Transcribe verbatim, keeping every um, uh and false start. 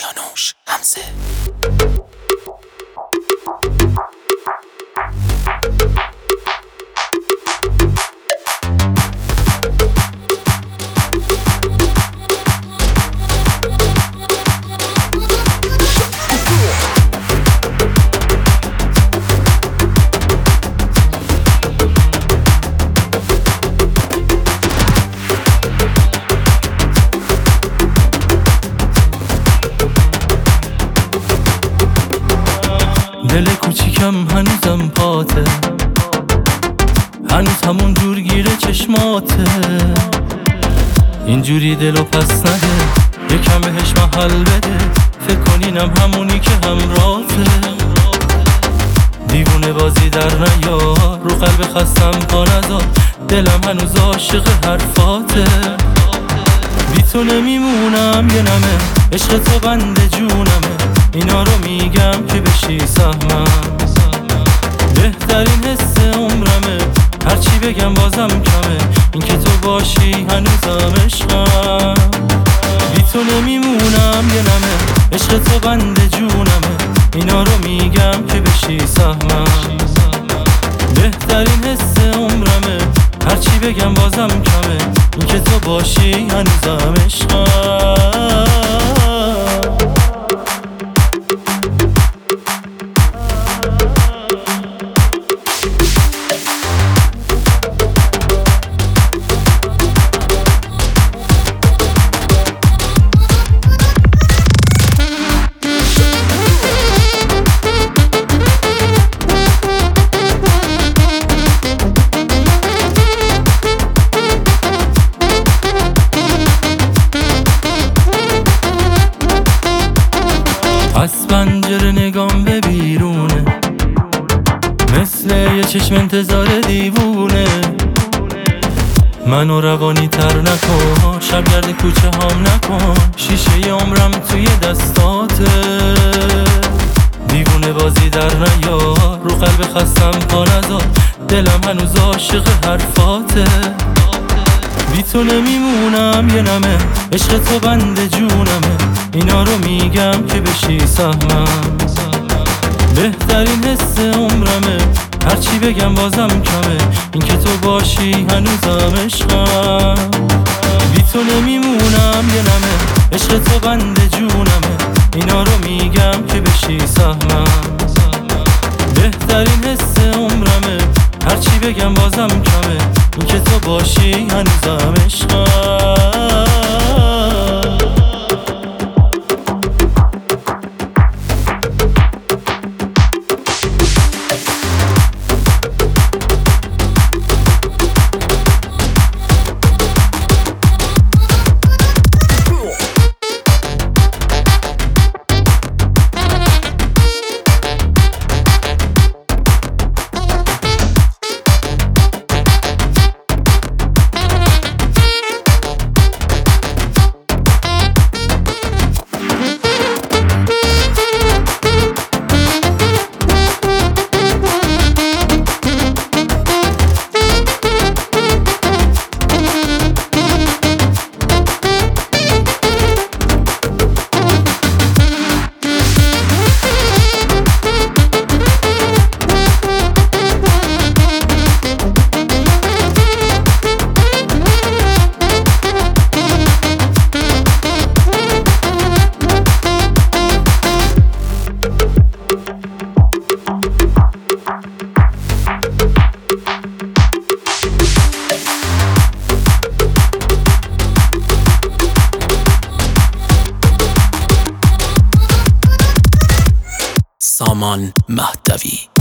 کیانوش حمزه. دل کوچیکم هنوزم پاته، هنوز همون جور گیره چشماته. اینجوری دلو پس نده، یکم بهش محل بده، فکر کنینم همونی که همراته. دیوونه بازی در نیار، رو قلب خستم پا نذار، دلم هنوز عاشق حرفاته. بی تو نمیمونم یه نمه، عشق تو بند جونمه، اینا رو میگم که بشی سهمم. بهترین حس عمرمه، هرچی بگم بازم کمه، این که تو باشی هنوزم عشقم. بی تو نمیمونم یه نمه، عشق تو بند جونمه، اینا رو میگم که بشی سهمم. بهترین حس عمرمه، هرچی بگم بازم کمه، این که تو باشی هنوزم عشقم. از پنجره نگام به بیرونه، مثل یه چشم انتظار دیوونه. منو روانی تر نکن، شبگرد کوچه هم نکن، شیشه عمرم توی دستاته. دیوونه بازی در نیار، رو قلب خستم پا نذار، دلم هنوز عاشق حرفاته. بی تو نمیمونم یه نمه، عشق تو بند جونمه، اینا رو میگم که بشی سهمم. بهترین حس عمرمه، هرچی بگم بازم کمه، این که تو باشی هنوزم عشقم. بی تو نمیمونم یه نمه، عشق تو بند جونمه، اینا رو میگم که بشی سهمم. بهترین حس عمرمه، هرچی بگم بازم کمه، این که تو باشی هنوزم عشقم. سامان مهدوی.